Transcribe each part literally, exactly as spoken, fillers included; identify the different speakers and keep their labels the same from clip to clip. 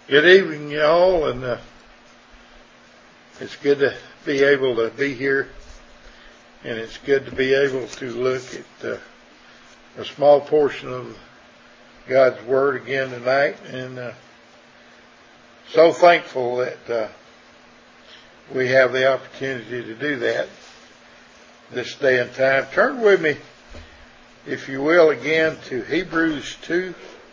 Speaker 1: Good evening, y'all, and uh, it's good to be able to be here, and it's good to be able to look at uh, a small portion of God's Word again tonight, and uh, so thankful that uh, we have the opportunity to do that this day and time. Turn with me, if you will, again to Hebrews two.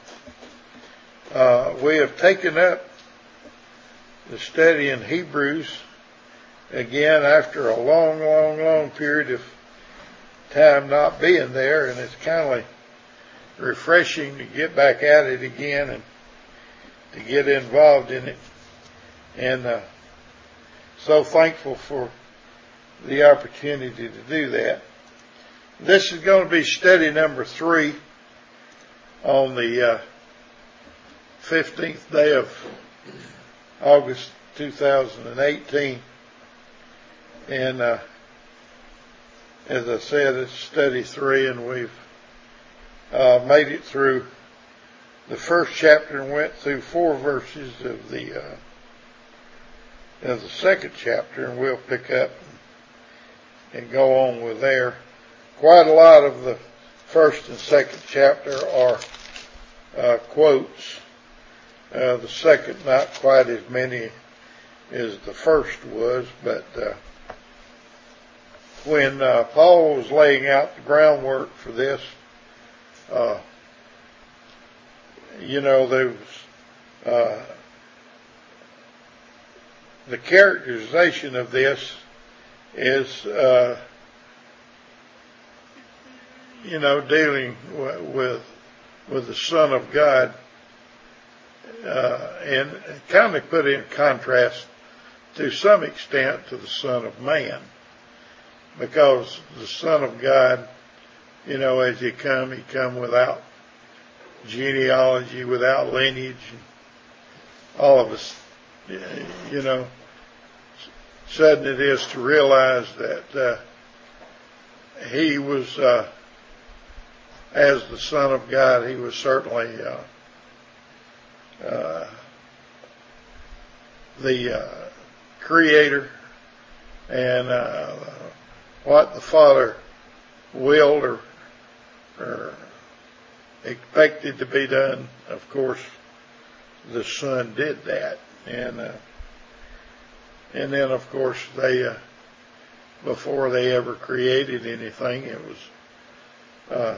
Speaker 1: Uh, we have taken up the study in Hebrews again after a long, long, long period of time not being there, and it's kind of refreshing to get back at it again and to get involved in it. And uh, so thankful for the opportunity to do that. This is going to be study number three on the uh, fifteenth day of August two thousand eighteen. And uh, as I said, it's study three, and we've uh, made it through the first chapter and went through four verses of the uh, of the second chapter, and we'll pick up and go on with there. Quite a lot of the first and second chapter are uh, quotes. Uh, the second, not quite as many as the first was, but uh, when uh, Paul was laying out the groundwork for this, uh, you know, there was uh, the characterization of this is, uh, you know, dealing w- with with the Son of God. Uh, and kind of put in contrast to some extent to the Son of Man, because the Son of God, you know, as he come, he come without genealogy, without lineage. All of us, you know, sudden it is to realize that uh, he was, uh, as the Son of God, he was certainly uh, Uh, the uh, Creator, and uh, what the Father willed or, or expected to be done, of course, the Son did that. And uh, and then, of course, they uh, before they ever created anything, it was uh,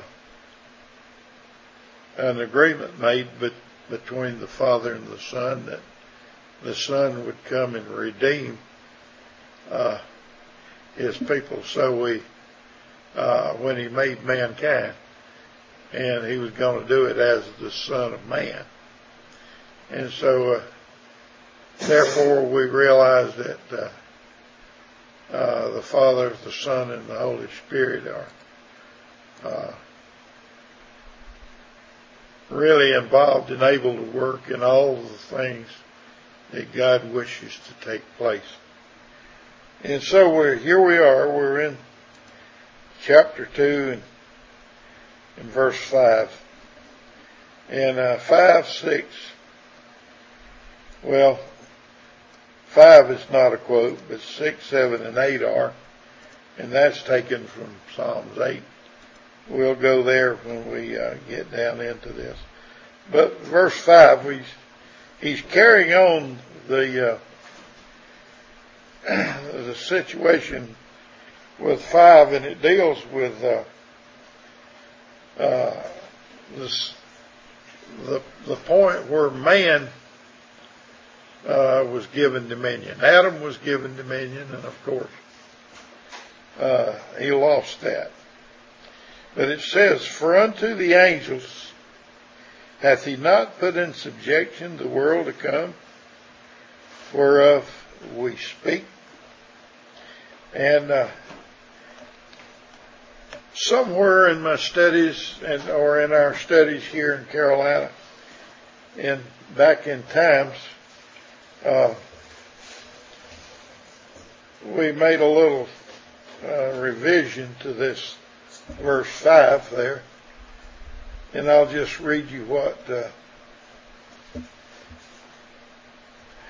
Speaker 1: an agreement made, but between the Father and the Son, that the Son would come and redeem uh, his people. So we, uh, when he made mankind, and he was going to do it as the Son of Man. And so, uh, therefore, we realize that uh, uh, the Father, the Son, and the Holy Spirit are uh, really involved and able to work in all the things that God wishes to take place. And so we're here we are, we're in chapter two and in verse five. And uh, five, six, well, five is not a quote, but six, seven, and eight are, and that's taken from Psalms eight. We'll go there when we uh, get down into this. But verse five, we, he's carrying on the uh, the situation with five, and it deals with uh, uh, this, the the point where man uh, was given dominion. Adam was given dominion, and of course uh, he lost that. But it says, "For unto the angels hath he not put in subjection the world to come, whereof we speak." And uh, somewhere in my studies, and or in our studies here in Carolina, and back in times, uh, we made a little uh, revision to this verse five there, and I'll just read you what uh,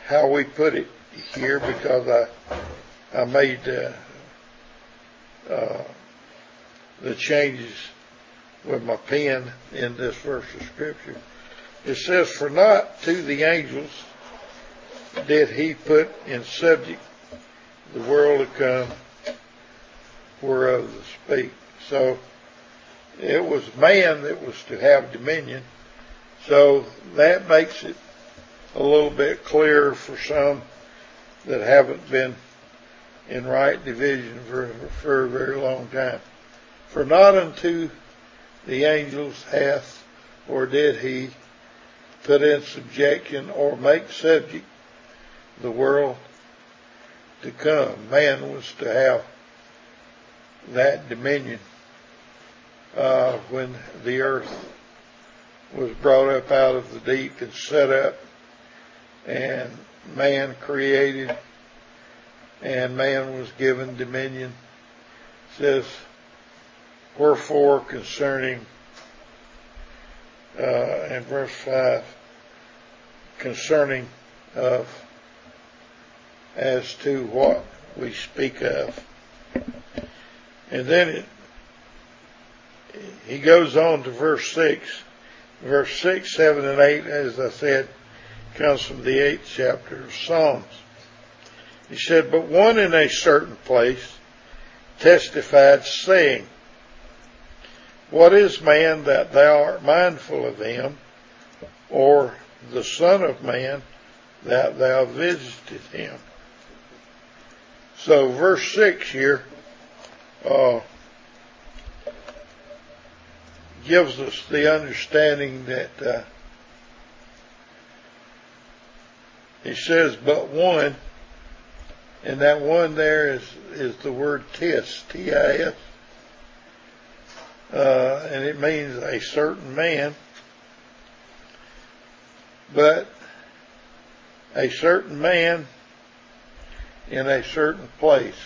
Speaker 1: how we put it here, because I I made uh, uh, the changes with my pen in this verse of scripture. It says, "For not to the angels did he put in subject the world to come, whereof to speak." So it was man that was to have dominion. So that makes it a little bit clearer for some that haven't been in right division for, for a very long time. "For not unto the angels hath, or did he, put in subjection, or make subject the world to come." Man was to have that dominion uh, when the earth was brought up out of the deep and set up, and man created, and man was given dominion. It says, "Wherefore concerning," uh, in verse five, "concerning of," as to what we speak of. And then it, he goes on to verse six. Verse six, seven, and eight, as I said, comes from the eighth chapter of Psalms. He said, "But one in a certain place testified, saying, What is man that thou art mindful of him, or the Son of Man that thou visited him?" So verse six here uh, gives us the understanding that uh, he says, "But one," and that one there is, is the word tis, T I S, uh, and it means a certain man, but a certain man in a certain place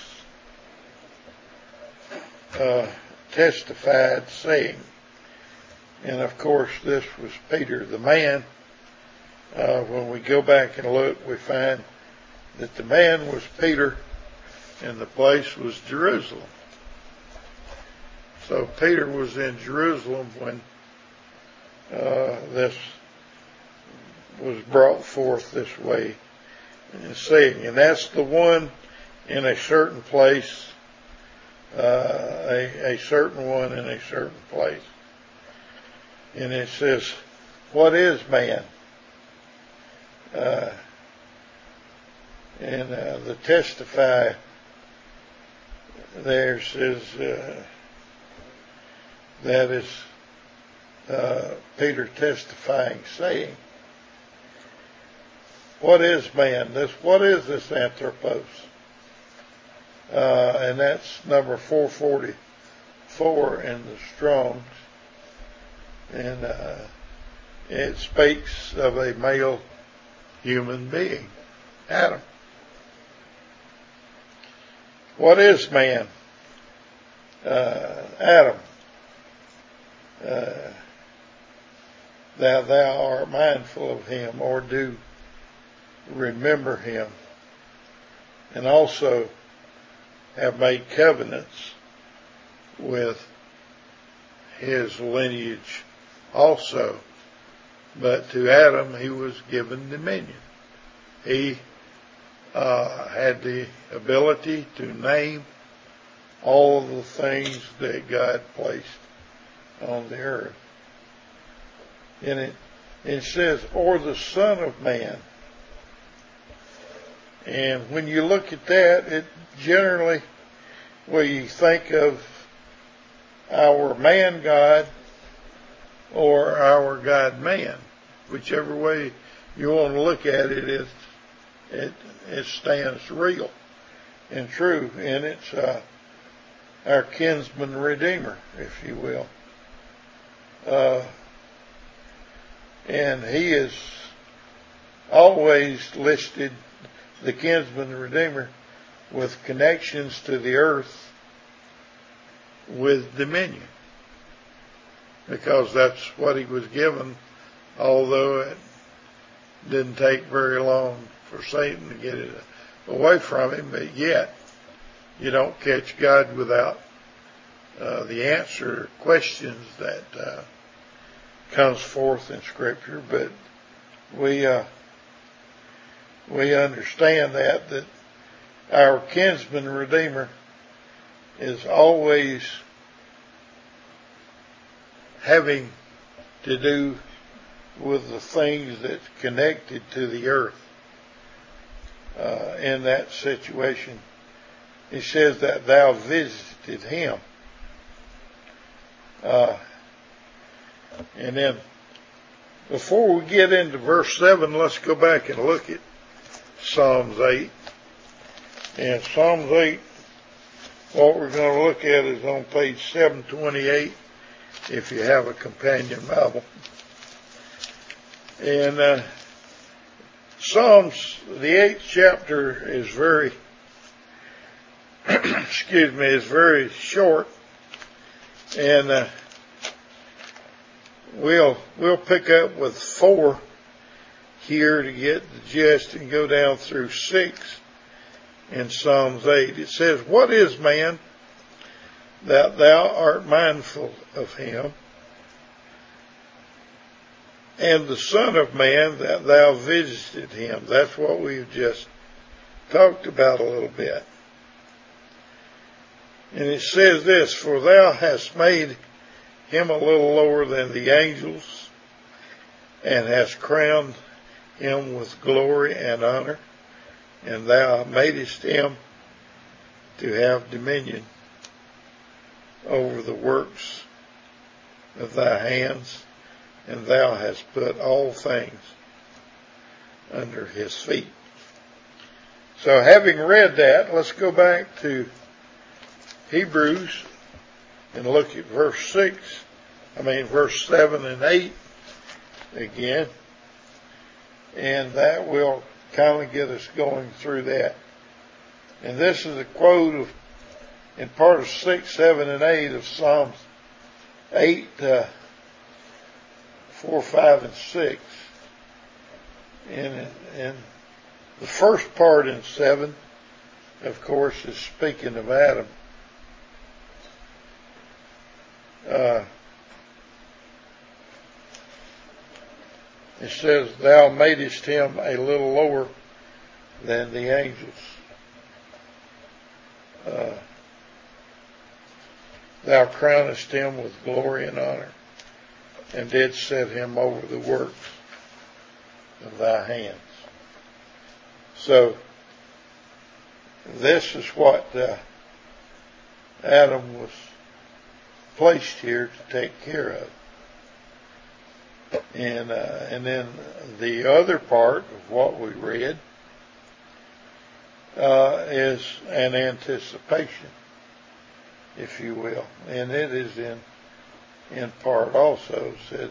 Speaker 1: uh, testified, saying. And of course this was Peter. The man, uh, when we go back and look, we find that the man was Peter and the place was Jerusalem. So Peter was in Jerusalem when uh, this was brought forth this way and saying. And that's the one in a certain place, uh, a, a certain one in a certain place. And it says, "What is man?" Uh, and uh, the testify there says, uh, that is uh, Peter testifying, saying, "What is man?" This, what is this anthropos? Uh, and that's number four forty-four in the Strong's. And uh, it speaks of a male human being, Adam. What is man? Uh, Adam. Uh, that thou art mindful of him, or do remember him, and also have made covenants with his lineage also. But to Adam he was given dominion. He uh, had the ability to name all of the things that God placed on the earth. And it, it says, "or the Son of Man." And when you look at that, it generally, well, you think of our man God or our God man, whichever way you want to look at it, it, it, it stands real and true, and it's uh, our kinsman redeemer, if you will. Uh, and he is always listed, the kinsman redeemer, with connections to the earth with dominion, because that's what he was given, although it didn't take very long for Satan to get it away from him, but yet you don't catch God without uh, the answer to questions that uh, comes forth in Scripture. But we uh, we understand that that our kinsman redeemer is always having to do with the things that's connected to the earth. Uh, in that situation, he says that thou visited him. Uh, and then, before we get into verse seven, let's go back and look at Psalms eight. And Psalms eight, what we're going to look at is on page seven twenty-eight, if you have a companion Bible. And uh, Psalms, the eighth chapter is very, excuse me, is very short, and uh, we'll we'll pick up with four here to get the gist and go down through six in Psalms eight. It says, "What is man that thou art mindful of him? And the Son of Man that thou visited him." That's what we've just talked about a little bit. And it says this, "For thou hast made him a little lower than the angels, and hast crowned him with glory and honor, and thou madest him to have dominion over the works of thy hands, and thou hast put all things under his feet." So having read that, let's go back to Hebrews and look at verse six, I mean verse seven and eight again. And that will kind of get us going through that. And this is a quote of, in part of six, seven, and eight of Psalms eight, uh, four, five, and six. And, and the first part in seven, of course, is speaking of Adam. Uh, it says, "Thou madest him a little lower than the angels. Uh, thou crownest him with glory and honor, and didst set him over the works of thy hands." So, this is what uh, Adam was placed here to take care of. And, uh, and then the other part of what we read uh, is an anticipation, if you will. And it is in in part also said,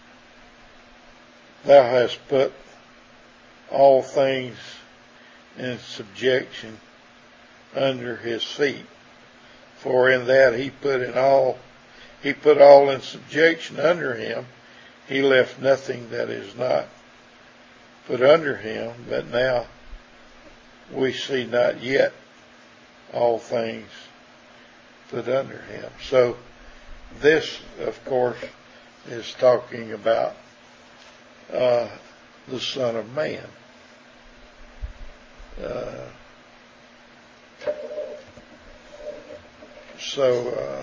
Speaker 1: "Thou hast put all things in subjection under his feet. For in that he put in all, he put all in subjection under him. He left nothing that is not put under him, but now we see not yet all things put under him." So this, of course, is talking about uh, the Son of Man. Uh, so, uh,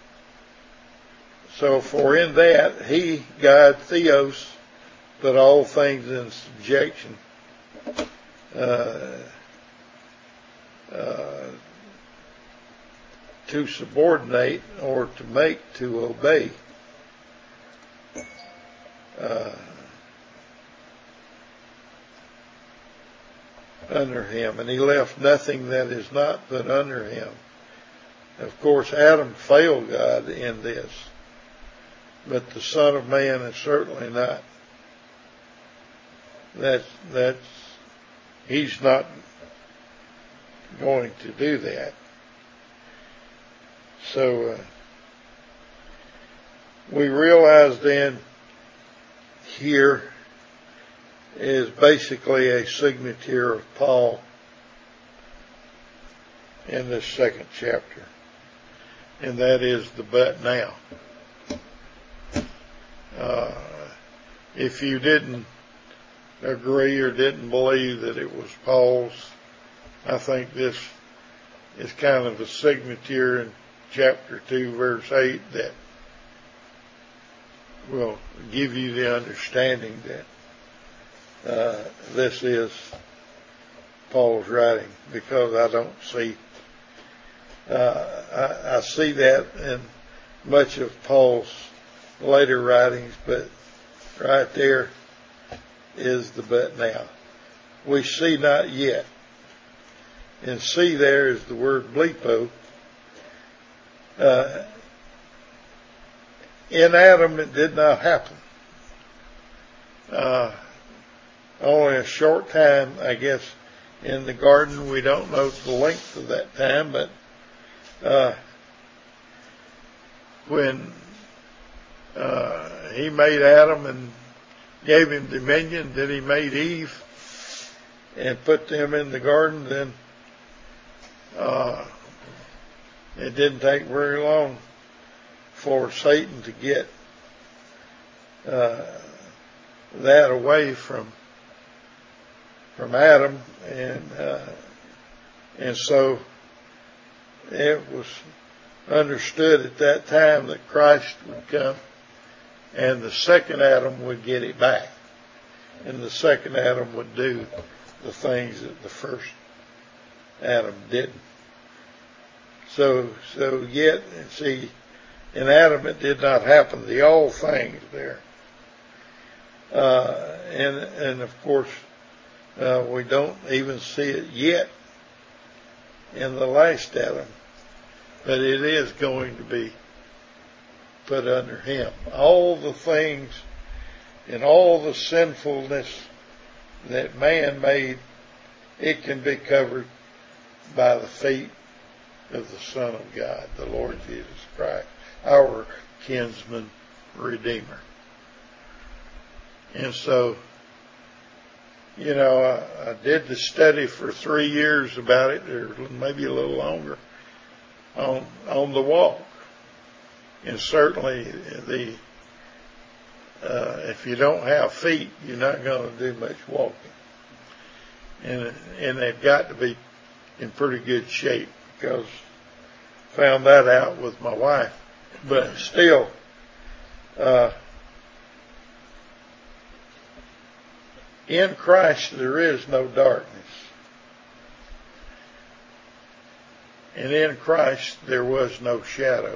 Speaker 1: so for in that he, God, Theos, put all things in subjection uh, uh, to subordinate or to make, to obey. Uh, under him, and he left nothing that is not put under him. Of course, Adam failed God in this, but the Son of Man is certainly not. That's, that's, he's not going to do that. So, uh, we realize then here is basically a signature of Paul in this second chapter, and that is the but now. Uh, if you didn't agree or didn't believe that it was Paul's, I think this is kind of a signature in chapter two, verse eight, that will give you the understanding that uh, this is Paul's writing, because I don't see, uh, I, I see that in much of Paul's later writings, but right there is the but now. We see not yet. And see there is the word blepo. Uh, in Adam it did not happen. Uh, only a short time, I guess, in the garden. We don't know the length of that time, but uh, when uh, he made Adam and gave him dominion, then he made Eve and put them in the garden, then uh, it didn't take very long for Satan to get uh, that away from from Adam, and uh, and so it was understood at that time that Christ would come, and the second Adam would get it back, and the second Adam would do the things that the first Adam didn't. So, so yet, see, in Adam it did not happen. The all things there, uh, and and of course uh, we don't even see it yet in the last Adam, but it is going to be put under him. All the things and all the sinfulness that man made, it can be covered by the feet of the Son of God, the Lord Jesus Christ, our kinsman redeemer. And so, you know, I, I did the study for three years about it, or maybe a little longer, on on the walk. And certainly, the uh, if you don't have feet, you're not going to do much walking. And and they've got to be in pretty good shape, because I found that out with my wife. But still, uh, in Christ there is no darkness. And in Christ there was no shadow.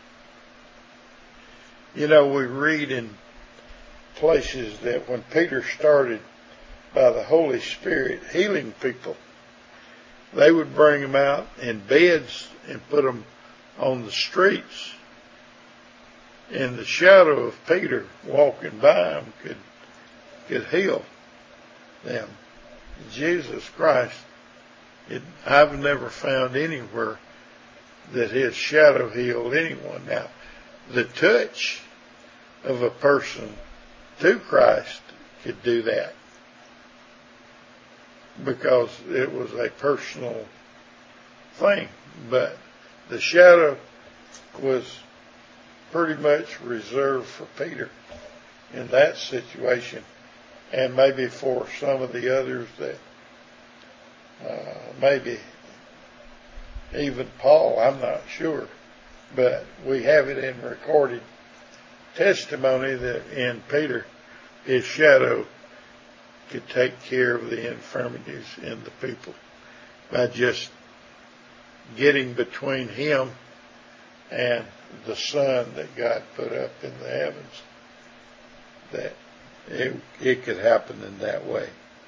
Speaker 1: You know, we read in places that when Peter started by the Holy Spirit healing people, they would bring them out in beds and put them on the streets. And the shadow of Peter walking by them could, could heal them. Jesus Christ, it, I've never found anywhere that his shadow healed anyone. Now, the touch of a person to Christ could do that, because it was a personal thing. But the shadow was pretty much reserved for Peter in that situation, and maybe for some of the others that uh, maybe even Paul, I'm not sure. But we have it in recorded testimony that in Peter, his shadow could take care of the infirmities in the people by just getting between him and the sun that God put up in the heavens. That it, it could happen in that way.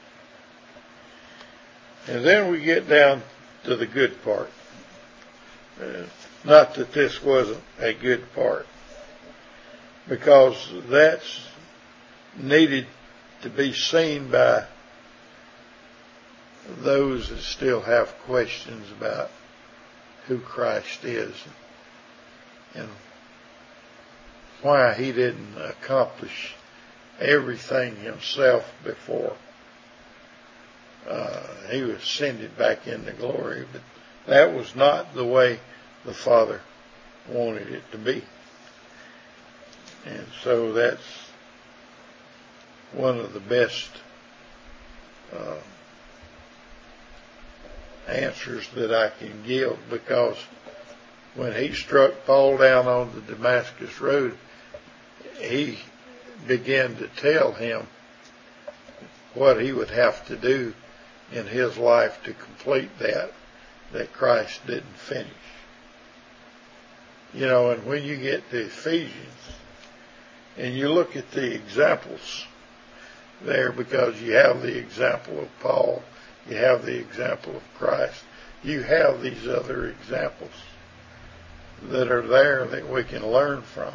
Speaker 1: And then we get down to the good part. Uh, not that this wasn't a good part, because that's needed to be seen by those that still have questions about who Christ is and why he didn't accomplish everything himself before uh, he was ascended back into glory, but that was not the way the Father wanted it to be. And so that's one of the best uh, answers that I can give, because when he struck Paul down on the Damascus Road, he began to tell him what he would have to do in his life to complete that, that Christ didn't finish. You know, and when you get to Ephesians, and you look at the examples there, because you have the example of Paul, you have the example of Christ, you have these other examples that are there that we can learn from.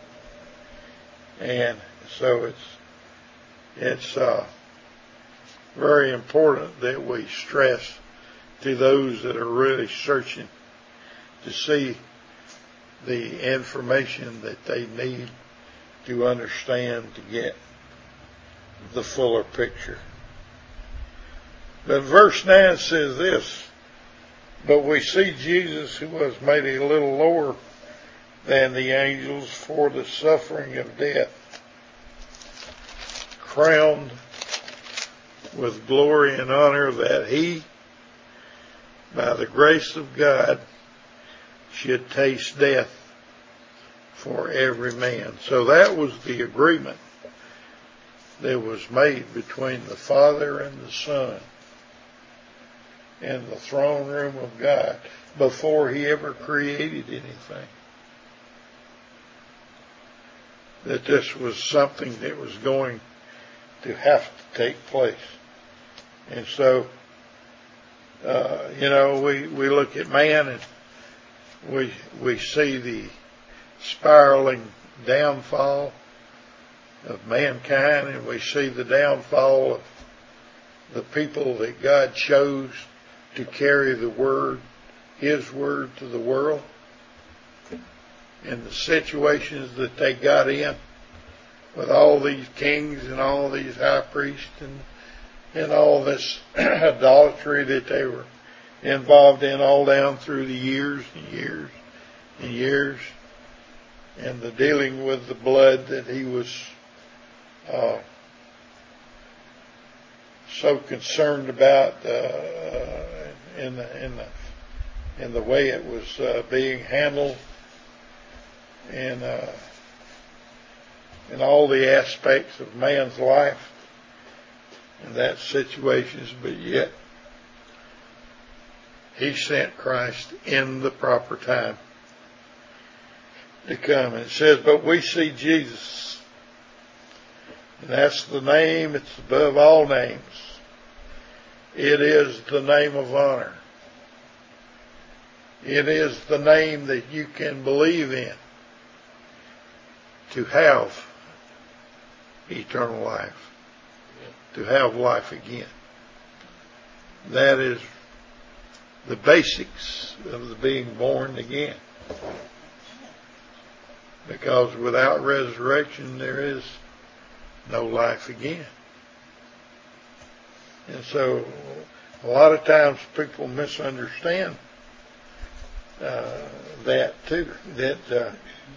Speaker 1: And so it's it's uh, very important that we stress to those that are really searching to see the information that they need to understand, to get the fuller picture. But verse nine says this: but we see Jesus, who was made a little lower than the angels for the suffering of death, crowned with glory and honor, that he, by the grace of God, should taste death for every man. So that was the agreement that was made between the Father and the Son in the throne room of God before he ever created anything. That this was something that was going to have to take place. And so, uh, you know, we, we look at man and we we see the spiraling downfall of mankind, and we see the downfall of the people that God chose to carry the word, his word, to the world, and the situations that they got in with all these kings and all these high priests and and all this idolatry that they were involved in all down through the years and years and years, and the dealing with the blood that he was uh, so concerned about uh, in the in the in the way it was uh, being handled, and uh, in all the aspects of man's life in that situations, but yet he sent Christ in the proper time to come. And it says, but we see Jesus, and that's the name, it's above all names. It is the name of honor. It is the name that you can believe in to have eternal life, to have life again. That is the basics of the being born again. Because without resurrection, there is no life again. And so, a lot of times people misunderstand uh, that too. That uh,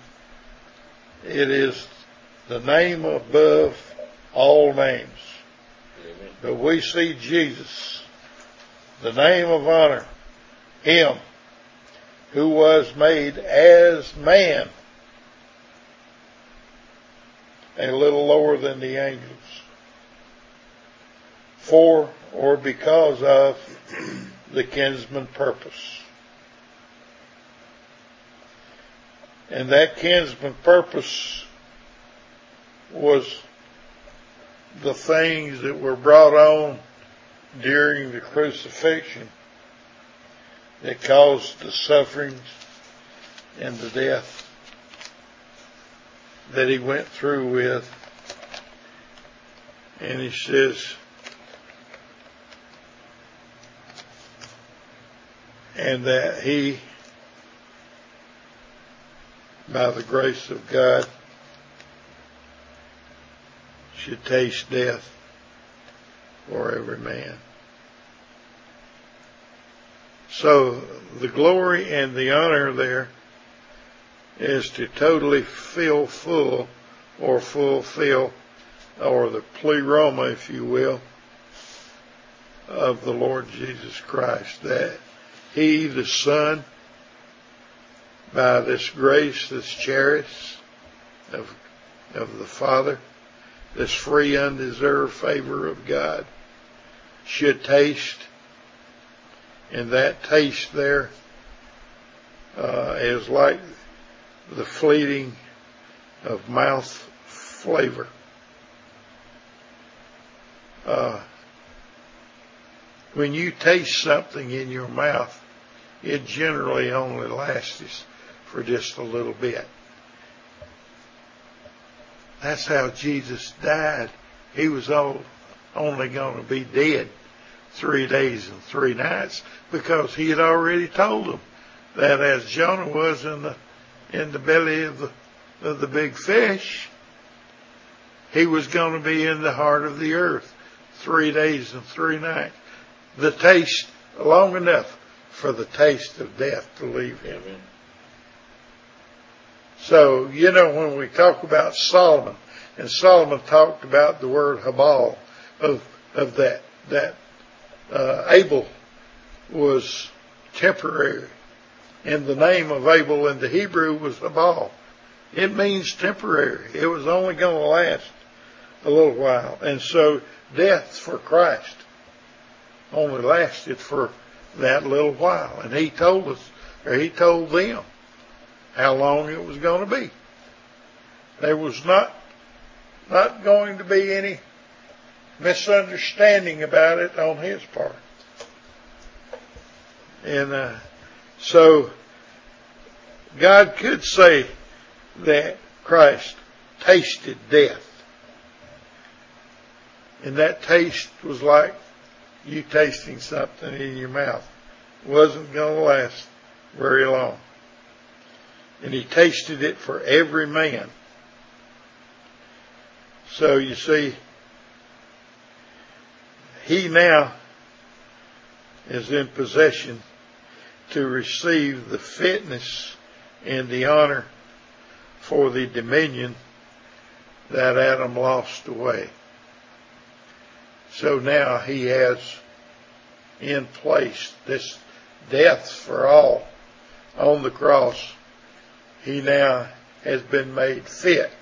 Speaker 1: it is the name above all names. Amen. But we see Jesus, the name of honor, him who was made as man, a little lower than the angels, for or because of the kinsman purpose. And that kinsman purpose was the things that were brought on during the crucifixion that caused the sufferings and the death that he went through with. And he says, and that he, by the grace of God, should taste death for every man. So the glory and the honor there is to totally fill full, or fulfill, or the pleroma, if you will, of the Lord Jesus Christ. That He, the Son, by this grace, this charis of, of the Father, this free, undeserved favor of God, should taste. And that taste there uh, is like the fleeting of mouth flavor. Uh, when you taste something in your mouth, it generally only lasts for just a little bit. That's how Jesus died. He was all, only going to be dead three days and three nights, because he had already told them that as Jonah was in the in the belly of the of the big fish, he was going to be in the heart of the earth three days and three nights. The taste, long enough for the taste of death to leave him.
Speaker 2: Amen.
Speaker 1: So, you know, when we talk about Solomon, and Solomon talked about the word Habal, of of that that uh, Abel was temporary, and the name of Abel in the Hebrew was Habal. It means temporary. It was only going to last a little while, and so death for Christ only lasted for that little while. And he told us, or he told them, how long it was going to be. There was not not going to be any misunderstanding about it on his part. And uh, so God could say that Christ tasted death. And that taste was like you tasting something in your mouth. It wasn't going to last very long. And he tasted it for every man. So you see, he now is in possession to receive the fitness and the honor for the dominion that Adam lost away. So now he has in place this death for all on the cross. He now has been made fit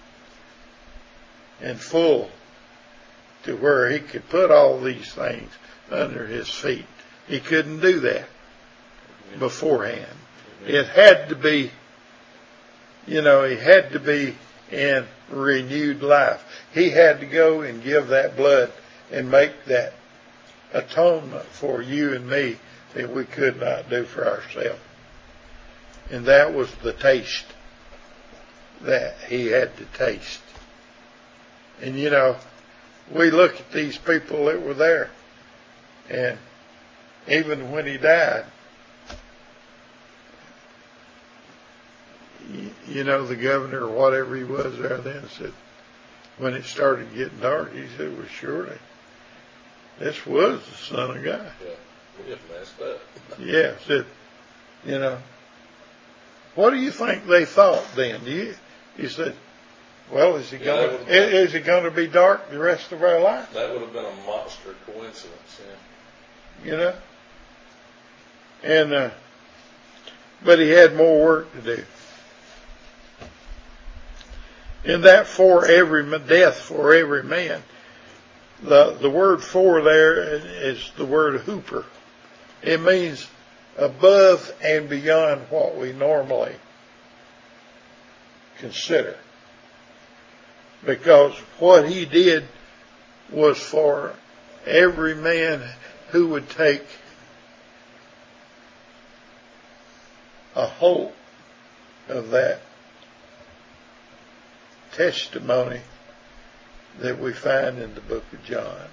Speaker 1: and full to where he could put all these things under his feet. He couldn't do that beforehand. It had to be, you know, he had to be in renewed life. He had to go and give that blood and make that atonement for you and me that we could not do for ourselves. And that was the taste that he had to taste. And you know, we look at these people that were there, and even when he died, you know, the governor or whatever he was there then said, when it started getting dark, he said, well, surely this was the Son of God.
Speaker 2: Yeah, we just messed up.
Speaker 1: Yeah, said, you know, what do you think they thought then? You, you said, well, is it
Speaker 2: Yeah,
Speaker 1: going
Speaker 2: that
Speaker 1: to, is it going to be dark the rest of our life?
Speaker 2: That would have been a monster coincidence, yeah.
Speaker 1: You know? And, uh, but he had more work to do. In that for every, death for every man, the, the word for there is the word hooper. It means above and beyond what we normally consider. Because what he did was for every man who would take a hold of that testimony that we find in the book of John.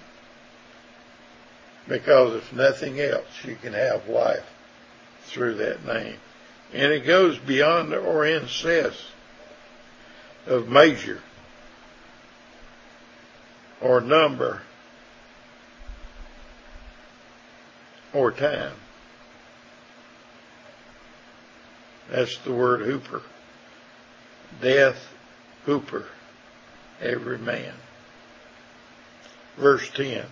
Speaker 1: Because if nothing else, you can have life through that name. And it goes beyond the or incess of measure or number or time. That's the word hooper. Death, hooper, every man. Verse ten.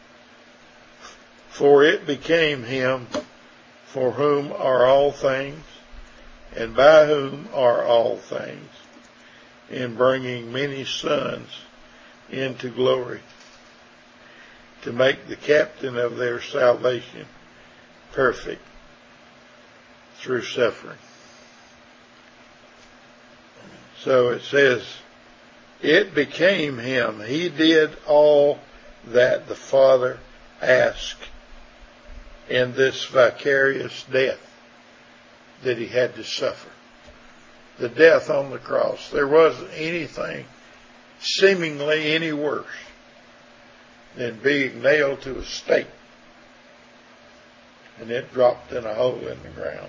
Speaker 1: For it became him for whom are all things, and by whom are all things, in bringing many sons into glory, to make the captain of their salvation perfect through suffering. So it says, it became him. He did all that the Father asked in this vicarious death that he had to suffer. The death on the cross. There wasn't anything seemingly any worse than being nailed to a stake and it dropped in a hole in the ground.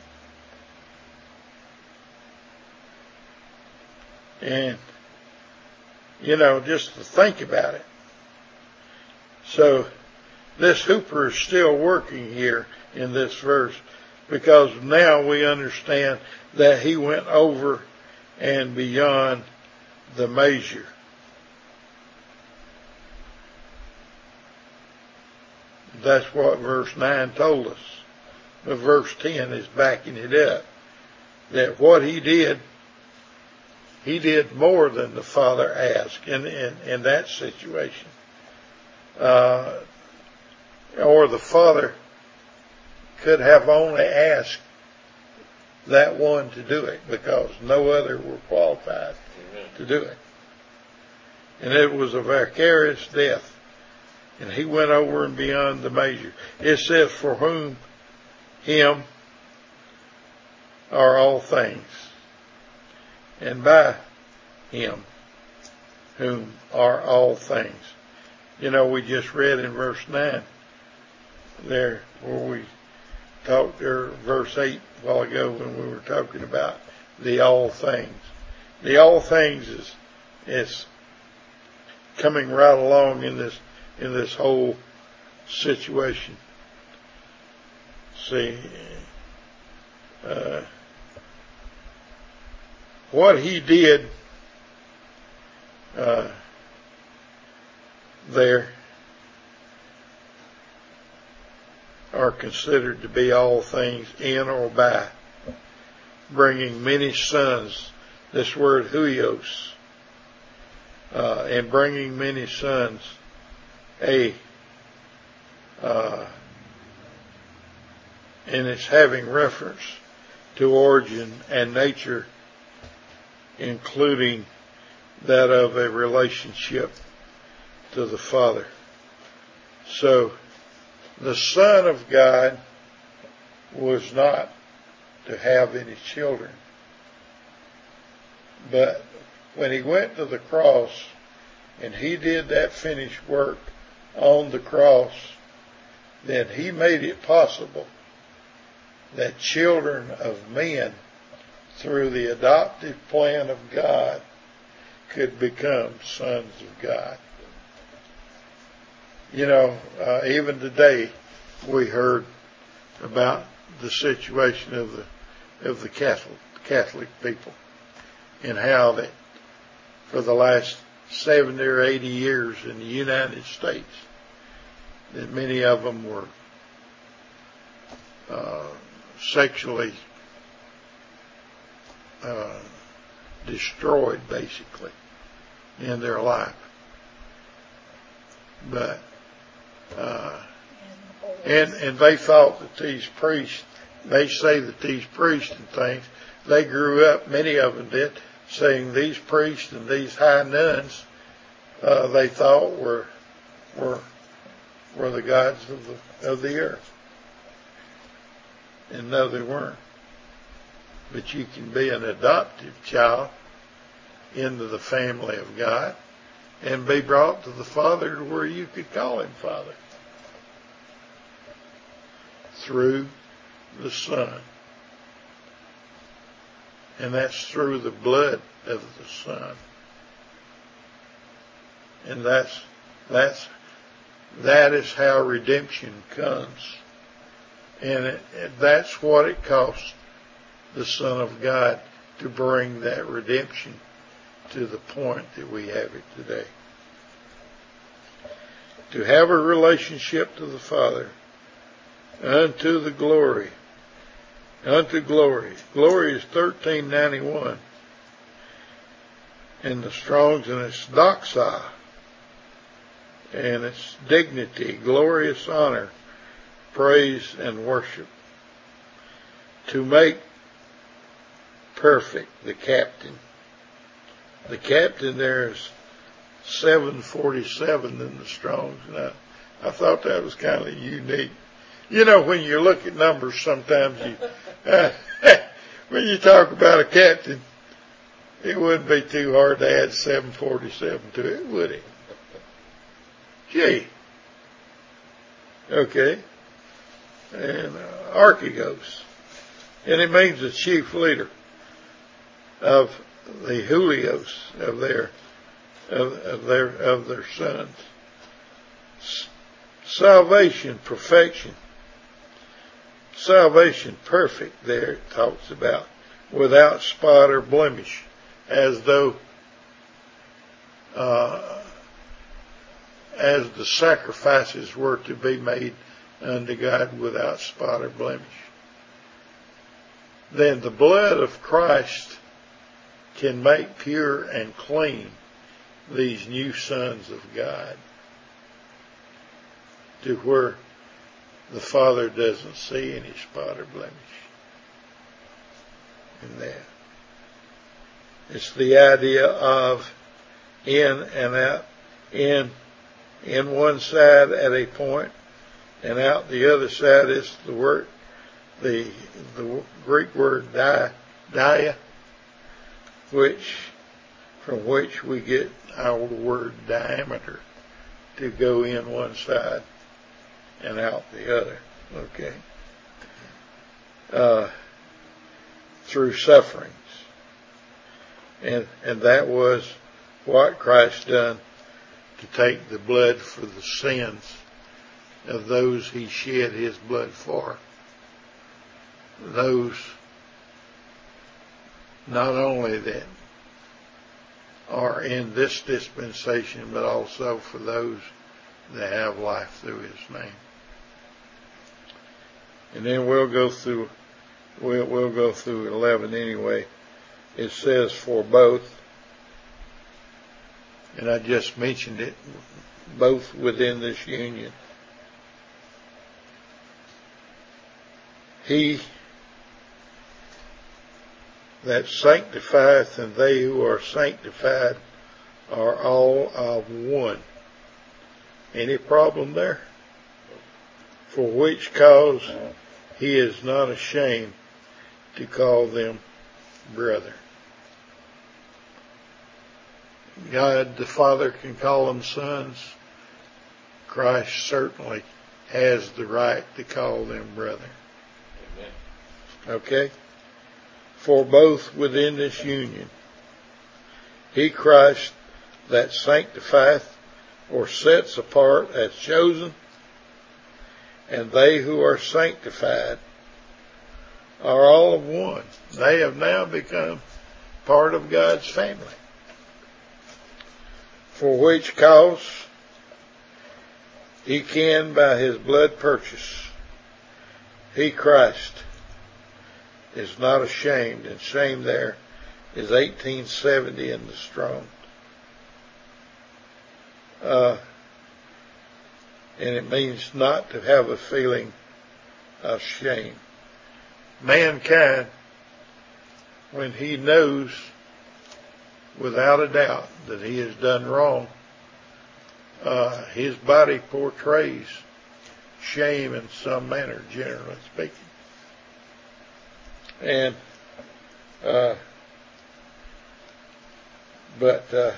Speaker 1: And, you know, just to think about it. So, this hooper is still working here in this verse, because now we understand that he went over and beyond the measure. That's what verse nine told us. But verse ten is backing it up. That what he did, he did more than the Father asked in, in, in that situation. Uh, or the Father could have only asked that one to do it, because no other were qualified Amen. To do it. And it was a vicarious death. And he went over and beyond the measure. It says, for whom him are all things, and by him whom are all things. You know, we just read in verse nine there, where we talked, or verse eight a while ago, when we were talking about the all things. The all things is, is coming right along in this in this whole situation. See, uh, what he did uh, there are considered to be all things in or by, bringing many sons, this word huios, uh, and bringing many sons, a uh, and it's having reference to origin and nature, including that of a relationship to the Father. So the Son of God was not to have any children, but when he went to the cross and he did that finished work on the cross, then he made it possible that children of men, through the adoptive plan of God, could become sons of God. You know, uh, even today we heard about the situation of the of the Catholic Catholic people, and how that for the last seventy or eighty years in the United States, that many of them were uh, sexually uh, destroyed, basically, in their life. But uh, and and they thought that these priests, they say that these priests and things, they grew up, many of them did, saying these priests and these high nuns, uh, they thought were were were the gods of the of the earth. And no, they weren't. But you can be an adoptive child into the family of God and be brought to the Father to where you could call him Father, through the Son. And that's through the blood of the Son. And that's that's that is how redemption comes. And it, it, that's what it costs the Son of God to bring that redemption to the point that we have it today. To have a relationship to the Father unto the glory, unto glory. Glory is thirteen ninety-one. In the Strong's, and it's doxa, and it's dignity, glorious honor, praise, and worship. To make perfect the captain. The captain there is seven forty-seven in the Strong's, and I, I thought that was kind of unique. You know, when you look at numbers, sometimes you, uh, when you talk about a captain, it wouldn't be too hard to add seven forty-seven to it, would it? Gee. Okay. And uh, archegos. And it means the chief leader of the Julios of their of, of their of their sons. S- salvation, perfection. Salvation, perfect. There it talks about without spot or blemish, as though uh, as the sacrifices were to be made unto God without spot or blemish. Then the blood of Christ can make pure and clean these new sons of God to where the Father doesn't see any spot or blemish in that. It's the idea of in and out, in in one side at a point, and out the other side is the word, the the Greek word dia, dia, which from which we get our word diameter, to go in one side and out the other. Okay. Uh, through sufferings. And and that was what Christ done to take the blood for the sins of those he shed his blood for. Those not only that are in this dispensation, but also for those that have life through his name. And then we'll go through, we'll, we'll go through eleven anyway. It says for both, and I just mentioned it, both within this union. He that sanctifieth and they who are sanctified are all of one. Any problem there? For which cause he is not ashamed to call them brethren. God the Father can call them sons. Christ certainly has the right to call them brethren. Amen. Okay? For both within this union, he Christ that sanctifieth or sets apart as chosen, and they who are sanctified are all of one. They have now become part of God's family. For which cause he can by his blood purchase. He Christ is not ashamed, and shame there is eighteen seventy in the Strong. Uh, and it means not to have a feeling of shame. Mankind, when he knows without a doubt that he has done wrong, uh, his body portrays shame in some manner, generally speaking. And, uh, but, uh,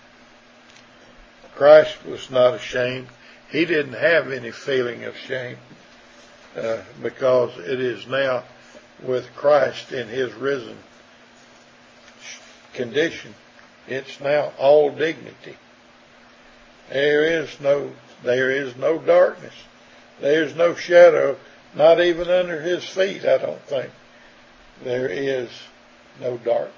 Speaker 1: Christ was not ashamed. He didn't have any feeling of shame, uh, because it is now with Christ in his risen condition. It's now all dignity. There is no, there is no darkness. There's no shadow, not even under his feet, I don't think. there is no darkness.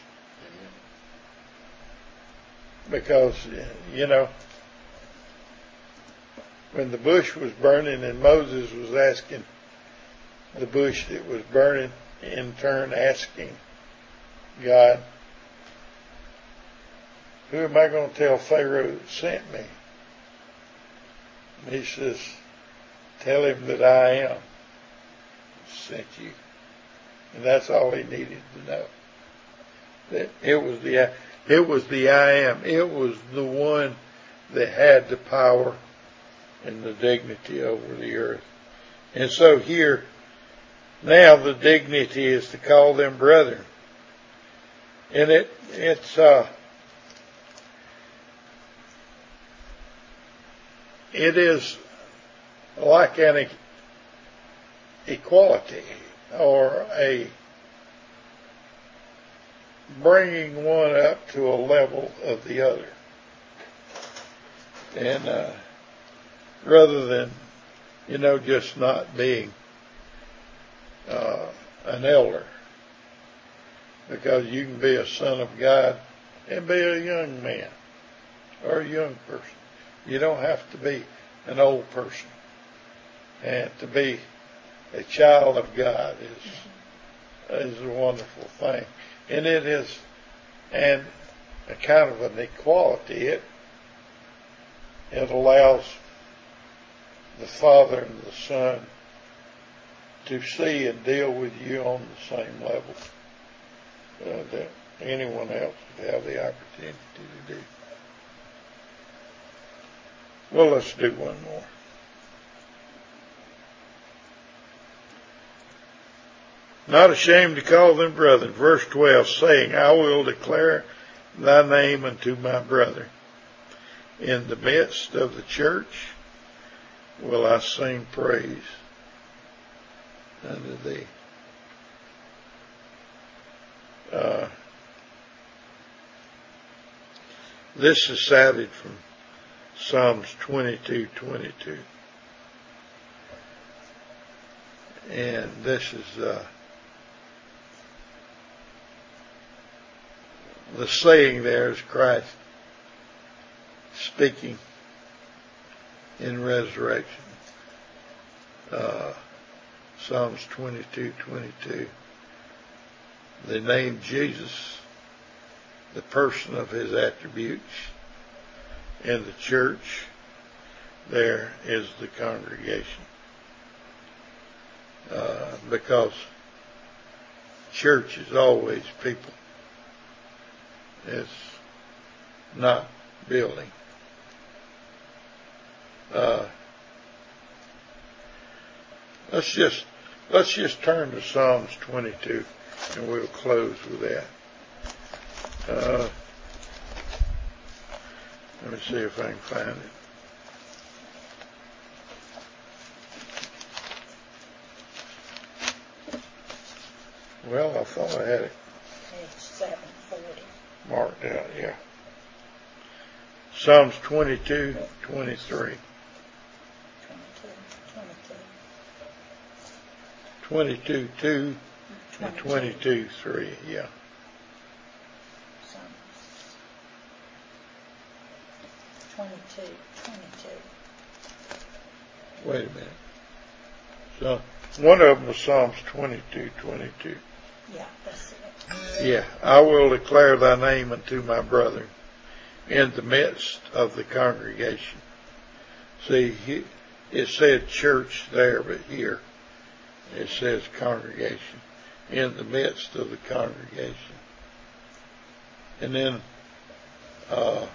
Speaker 1: Because, you know, when the bush was burning and Moses was asking the bush that was burning, in turn asking God, who am I going to tell Pharaoh that sent me? And he says, tell him that I am sent you. And that's all he needed to know. That it was the it was the I am. It was the one that had the power and the dignity over the earth. And so here, now the dignity is to call them brethren. And it it's uh it is like an equality, or a bringing one up to a level of the other. And uh, rather than, you know, just not being uh, an elder, because you can be a son of God and be a young man or a young person. You don't have to be an old person. And to be a child of God is is a wonderful thing. And it is and a kind of an equality. It it allows the Father and the Son to see and deal with you on the same level uh, that anyone else would have the opportunity to do. Well, let's do one more. Not ashamed to call them brethren. Verse twelve, saying, I will declare thy name unto my brethren. In the midst of the church will I sing praise unto thee. Uh, this is cited from Psalms twenty-two twenty-two. And this is uh, the saying there is Christ speaking in resurrection. Uh, Psalms twenty-two twenty-two. The name Jesus, the person of his attributes, and the church, there is the congregation. Uh, because church is always people. It's not building. Uh, let's just let's just turn to Psalms twenty-two, and we'll close with that. Uh, let me see if I can find it. Well, I thought I had it.
Speaker 3: It's seven forty.
Speaker 1: Marked out, yeah. Psalms twenty-two twenty-three. twenty-two two and twenty-two three, yeah.
Speaker 3: Psalms twenty-two twenty-two.
Speaker 1: Wait a minute. So one of them was Psalms twenty-two twenty-two.
Speaker 3: Yeah, that's it.
Speaker 1: Yeah, I will declare thy name unto my brethren in the midst of the congregation. See, he, it said church there, but here it says congregation. In the midst of the congregation. And then, uh,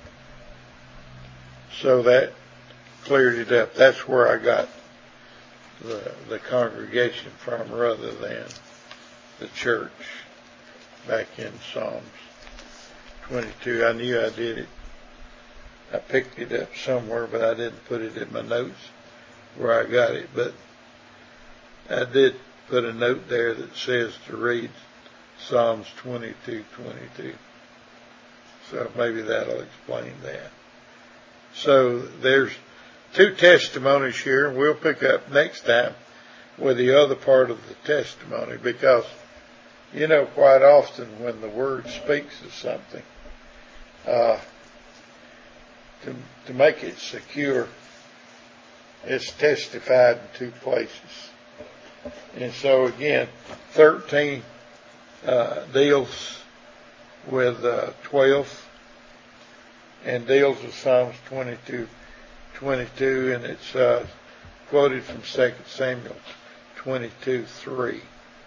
Speaker 1: so that cleared it up. That's where I got the, the congregation from rather than the church back in Psalms twenty-two. I knew I did it. I picked it up somewhere, but I didn't put it in my notes where I got it. But I did put a note there that says to read Psalms twenty-two twenty-two. So maybe that'll explain that. So there's two testimonies here, and we'll pick up next time with the other part of the testimony, because you know, quite often when the Word speaks of something, uh, to, to make it secure, it's testified in two places. And so again, thirteen uh, deals with uh, twelve and deals with Psalms twenty-two, twenty-two, and it's uh, quoted from Second Samuel twenty-two, three.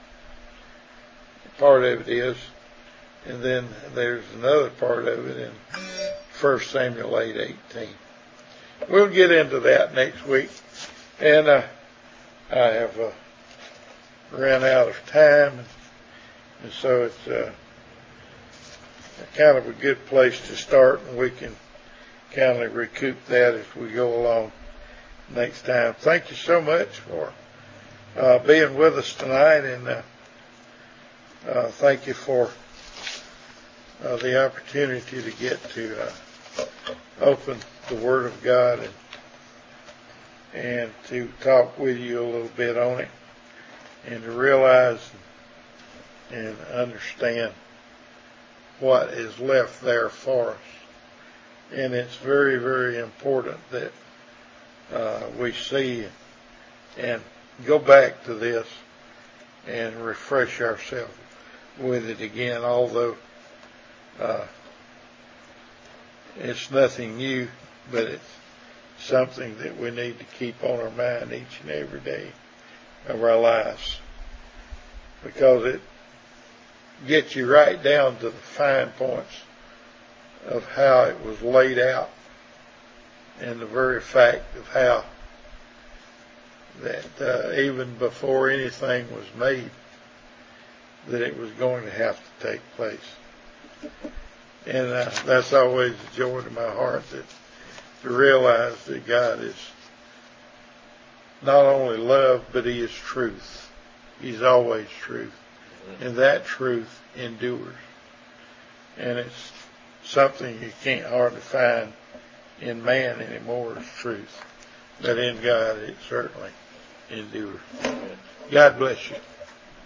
Speaker 1: Part of it is, and then there's another part of it in First Samuel eight, eighteen. We'll get into that next week, and uh, I have uh, ran out of time, and so it's uh, kind of a good place to start, and we can kind of recoup that as we go along next time. Thank you so much for uh, being with us tonight, and uh, uh, thank you for uh, the opportunity to get to uh, open the Word of God and, and to talk with you a little bit on it, and to realize and understand what is left there for us. And it's very, very important that uh, we see and go back to this and refresh ourselves with it again, although uh, it's nothing new, but it's something that we need to keep on our mind each and every day of our lives, because it gets you right down to the fine points of how it was laid out, and the very fact of how that uh, even before anything was made, that it was going to have to take place. And uh, that's always a joy to my heart, that to realize that God is not only love, but He is truth. He's always truth. And that truth endures. And it's something you can't hardly find in man anymore, is truth. But in God it certainly endures. God bless you.